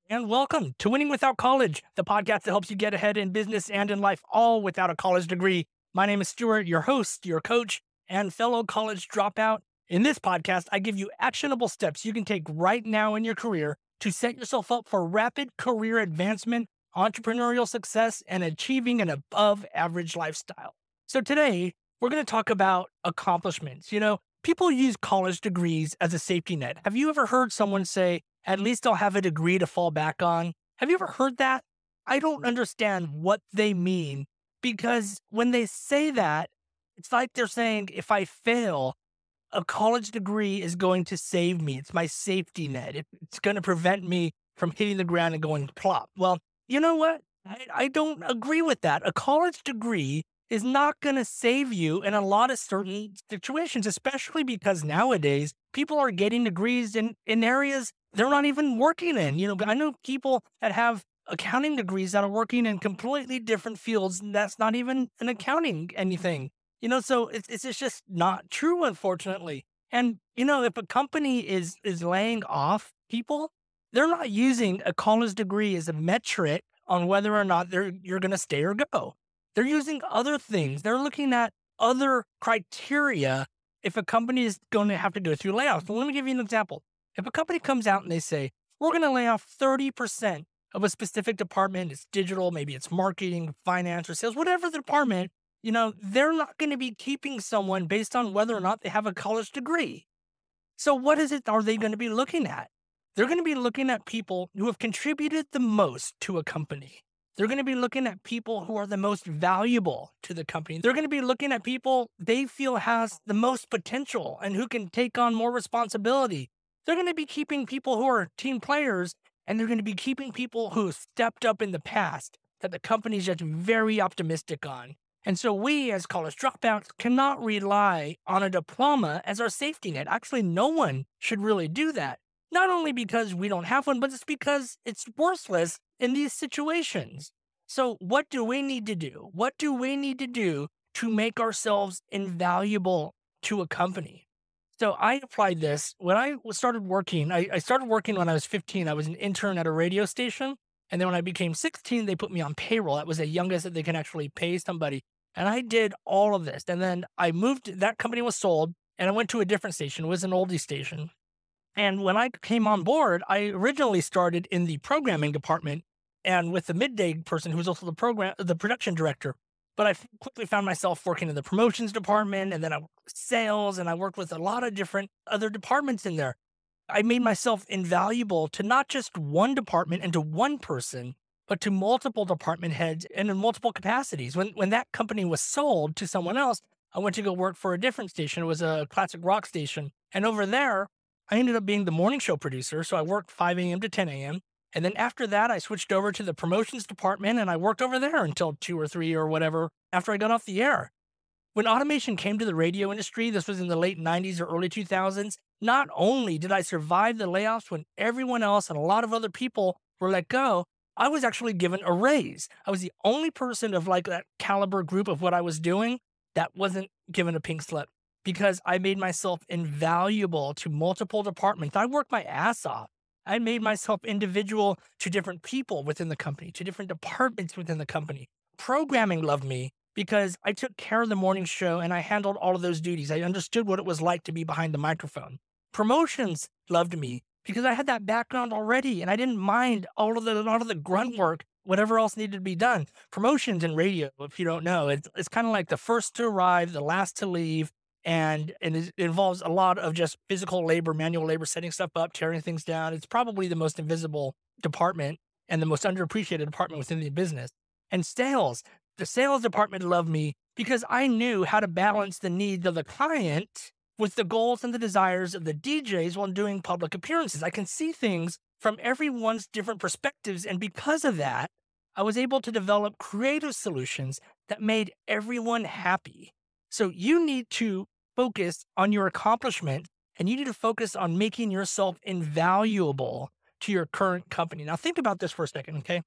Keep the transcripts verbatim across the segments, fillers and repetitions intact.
and welcome to Winning Without College, the podcast that helps you get ahead in business and in life, all without a college degree. My name is Stuart, your host, your coach, and fellow college dropout. In this podcast, I give you actionable steps you can take right now in your career to set yourself up for rapid career advancement, entrepreneurial success, and achieving an above average lifestyle. So today, we're going to talk about accomplishments. You know, people use college degrees as a safety net. Have you ever heard someone say, at least I'll have a degree to fall back on? Have you ever heard that? I don't understand what they mean, because when they say that, it's like they're saying, if I fail, a college degree is going to save me. It's my safety net. It- It's going to prevent me from hitting the ground and going plop. Well, you know what? I, I don't agree with that. A college degree is not going to save you in a lot of certain situations, especially because nowadays people are getting degrees in, in areas they're not even working in. You know, I know people that have accounting degrees that are working in completely different fields, and that's not even an accounting anything. You know, so it's it's it's just not true, unfortunately. And you know, if a company is is laying off people, they're not using a college degree as a metric on whether or not they're you're going to stay or go. They're using other things. They're looking at other criteria if a company is going to have to go through layoffs. So let me give you an example. If a company comes out and they say, we're going to lay off thirty percent of a specific department, it's digital, maybe it's marketing, finance, or sales, whatever the department, you know, they're not going to be keeping someone based on whether or not they have a college degree. So what is it are they going to be looking at? They're going to be looking at people who have contributed the most to a company. They're going to be looking at people who are the most valuable to the company. They're going to be looking at people they feel has the most potential and who can take on more responsibility. They're going to be keeping people who are team players, and they're going to be keeping people who have stepped up in the past that the company's just very optimistic on. And so we, as college dropouts, cannot rely on a diploma as our safety net. Actually, no one should really do that. Not only because we don't have one, but it's because it's worthless in these situations. So what do we need to do? What do we need to do to make ourselves invaluable to a company? So I applied this when I was- started working. I, I started working when I was fifteen. I was an intern at a radio station. And then when I became sixteen, they put me on payroll. That was the youngest that they can actually pay somebody. And I did all of this. And then I moved, that company was sold, and I went to a different station. It was an oldie station. And when I came on board, I originally started in the programming department and with the midday person who was also the program, the production director. But I f- quickly found myself working in the promotions department, and then I worked with sales, and I worked with a lot of different other departments in there. I made myself invaluable to not just one department and to one person, but to multiple department heads and in multiple capacities. When when that company was sold to someone else, I went to go work for a different station. It was a classic rock station. And over there, I ended up being the morning show producer. So I worked five a.m. to ten a.m. And then after that, I switched over to the promotions department, and I worked over there until two or three or whatever after I got off the air. When automation came to the radio industry, this was in the late nineties or early two thousands, not only did I survive the layoffs when everyone else and a lot of other people were let go, I was actually given a raise. I was the only person of like that caliber group of what I was doing that wasn't given a pink slip, because I made myself invaluable to multiple departments. I worked my ass off. I made myself individual to different people within the company, to different departments within the company. Programming loved me because I took care of the morning show and I handled all of those duties. I understood what it was like to be behind the microphone. Promotions loved me because I had that background already and I didn't mind all of the, a lot of the grunt work, whatever else needed to be done. Promotions in radio, if you don't know, it's, it's kind of like the first to arrive, the last to leave. And, and it involves a lot of just physical labor, manual labor, setting stuff up, tearing things down. It's probably the most invisible department and the most underappreciated department within the business. And sales, the sales department loved me because I knew how to balance the needs of the client with the goals and the desires of the D Js while doing public appearances. I can see things from everyone's different perspectives. And because of that, I was able to develop creative solutions that made everyone happy. So you need to focus on your accomplishment, and you need to focus on making yourself invaluable to your current company. Now think about this for a second, okay?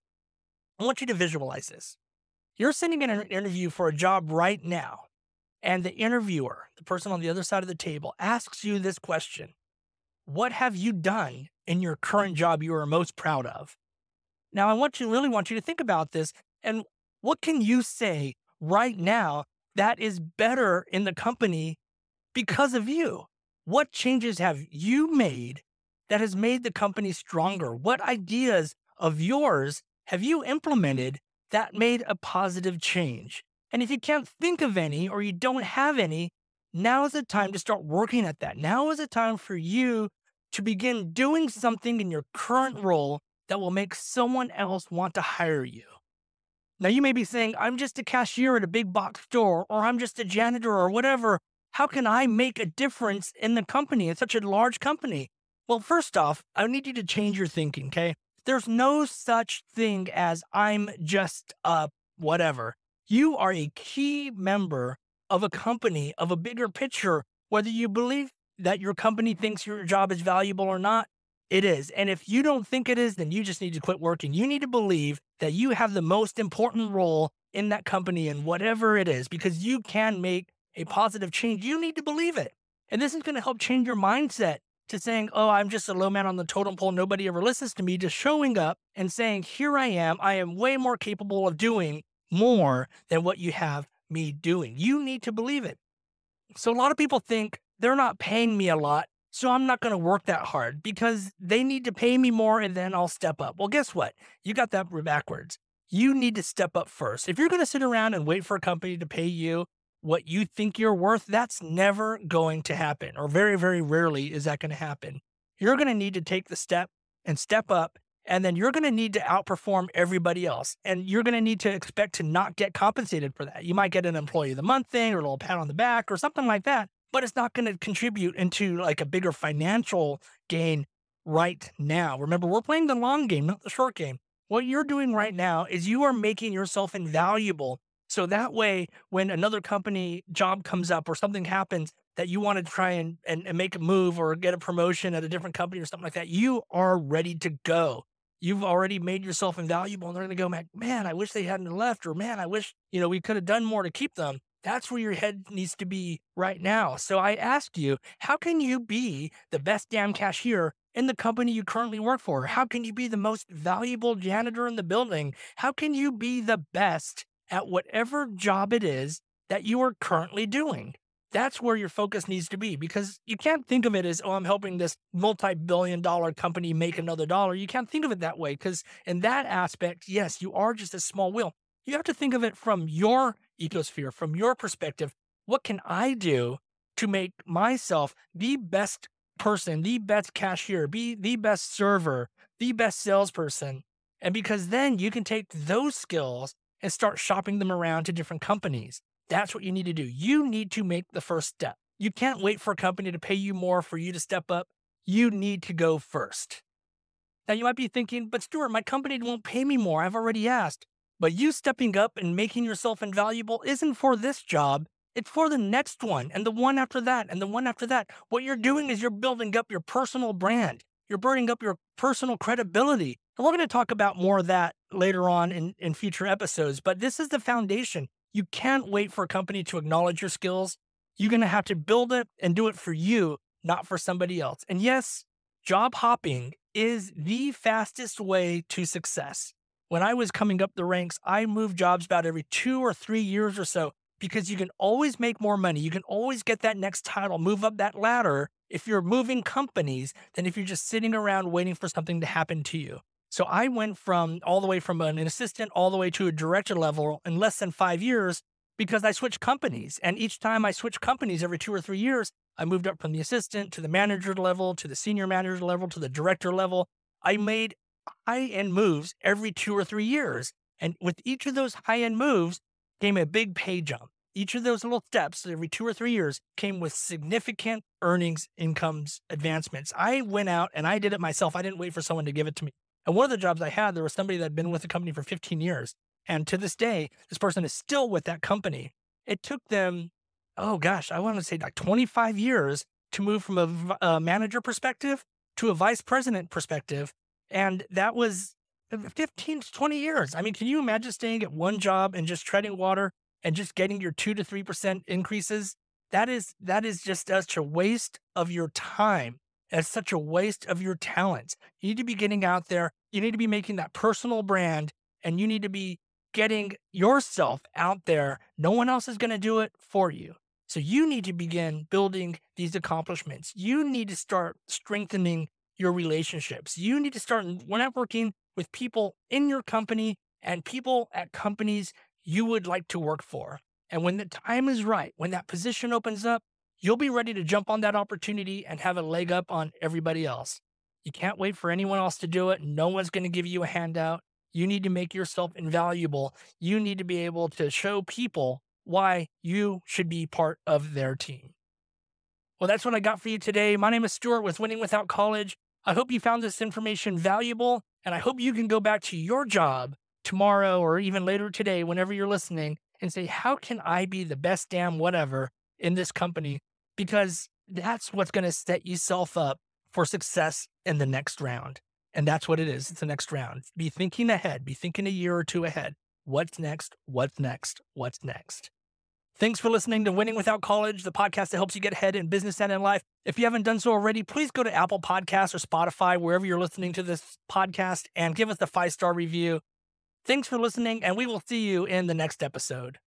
I want you to visualize this. You're sitting in an interview for a job right now, and the interviewer, the person on the other side of the table, asks you this question: what have you done in your current job you are most proud of? Now, I want you, really want you to think about this. And what can you say right now that is better in the company because of you? What changes have you made that has made the company stronger? What ideas of yours have you implemented that made a positive change? And if you can't think of any or you don't have any, now is the time to start working at that. Now is the time for you to begin doing something in your current role that will make someone else want to hire you. Now, you may be saying, I'm just a cashier at a big box store, or I'm just a janitor or whatever. How can I make a difference in the company? It's such a large company. Well, first off, I need you to change your thinking, okay? There's no such thing as I'm just a whatever. You are a key member of a company, of a bigger picture, whether you believe that your company thinks your job is valuable or not. It is. And if you don't think it is, then you just need to quit working. You need to believe that you have the most important role in that company and whatever it is, because you can make a positive change. You need to believe it. And this is going to help change your mindset to saying, oh, I'm just a low man on the totem pole. Nobody ever listens to me. Just showing up and saying, here I am. I am way more capable of doing more than what you have me doing. You need to believe it. So a lot of people think they're not paying me a lot, so I'm not going to work that hard because they need to pay me more and then I'll step up. Well, guess what? You got that backwards. You need to step up first. If you're going to sit around and wait for a company to pay you what you think you're worth, that's never going to happen, or very, very rarely is that going to happen. You're going to need to take the step and step up, and then you're going to need to outperform everybody else. And you're going to need to expect to not get compensated for that. You might get an employee of the month thing or a little pat on the back or something like that, but it's not going to contribute into like a bigger financial gain right now. Remember, we're playing the long game, not the short game. What you're doing right now is you are making yourself invaluable. So that way, when another company job comes up or something happens that you want to try and, and, and make a move or get a promotion at a different company or something like that, you are ready to go. You've already made yourself invaluable, and they're going to go, man, I wish they hadn't left, or man, I wish, you know, we could have done more to keep them. That's where your head needs to be right now. So I ask you, how can you be the best damn cashier in the company you currently work for? How can you be the most valuable janitor in the building? How can you be the best at whatever job it is that you are currently doing? That's where your focus needs to be, because you can't think of it as, oh, I'm helping this multi-billion dollar company make another dollar. You can't think of it that way, because in that aspect, yes, you are just a small wheel. You have to think of it from your ecosphere, from your perspective. What can I do to make myself the best person, the best cashier, be the best server, the best salesperson? And because then you can take those skills and start shopping them around to different companies. That's what you need to do. You need to make the first step. You can't wait for a company to pay you more for you to step up. You need to go first. Now, you might be thinking, but Stuart, my company won't pay me more. I've already asked. But you stepping up and making yourself invaluable isn't for this job. It's for the next one and the one after that and the one after that. What you're doing is you're building up your personal brand. You're building up your personal credibility. And we're going to talk about more of that later on in, in future episodes. But this is the foundation. You can't wait for a company to acknowledge your skills. You're going to have to build it and do it for you, not for somebody else. And yes, job hopping is the fastest way to success. When I was coming up the ranks, I moved jobs about every two or three years or so, because you can always make more money. You can always get that next title, move up that ladder if you're moving companies than if you're just sitting around waiting for something to happen to you. So I went from all the way from an assistant all the way to a director level in less than five years because I switched companies. And each time I switched companies every two or three years, I moved up from the assistant to the manager level, to the senior manager level, to the director level. I made high-end moves every two or three years. And with each of those high-end moves came a big pay jump. Each of those little steps every two or three years came with significant earnings, incomes, advancements. I went out and I did it myself. I didn't wait for someone to give it to me. And one of the jobs I had, there was somebody that had been with the company for fifteen years. And to this day, this person is still with that company. It took them, oh gosh, I want to say like twenty-five years to move from a, a manager perspective to a vice president perspective. And that was fifteen to twenty years. I mean, can you imagine staying at one job and just treading water and just getting your two to three percent increases? That is, that is just such a waste of your time. That's such a waste of your talent. You need to be getting out there. You need to be making that personal brand, and you need to be getting yourself out there. No one else is going to do it for you. So you need to begin building these accomplishments. You need to start strengthening your relationships. You need to start networking with people in your company and people at companies you would like to work for. And when the time is right, when that position opens up, you'll be ready to jump on that opportunity and have a leg up on everybody else. You can't wait for anyone else to do it. No one's going to give you a handout. You need to make yourself invaluable. You need to be able to show people why you should be part of their team. Well, that's what I got for you today. My name is Stuart with Winning Without College. I hope you found this information valuable, and I hope you can go back to your job tomorrow or even later today, whenever you're listening, and say, how can I be the best damn whatever in this company? Because that's what's going to set yourself up for success in the next round. And that's what it is. It's the next round. Be thinking ahead. Be thinking a year or two ahead. What's next? What's next? What's next? Thanks for listening to Winning Without College, the podcast that helps you get ahead in business and in life. If you haven't done so already, please go to Apple Podcasts or Spotify, wherever you're listening to this podcast, and give us a five-star review. Thanks for listening, and we will see you in the next episode.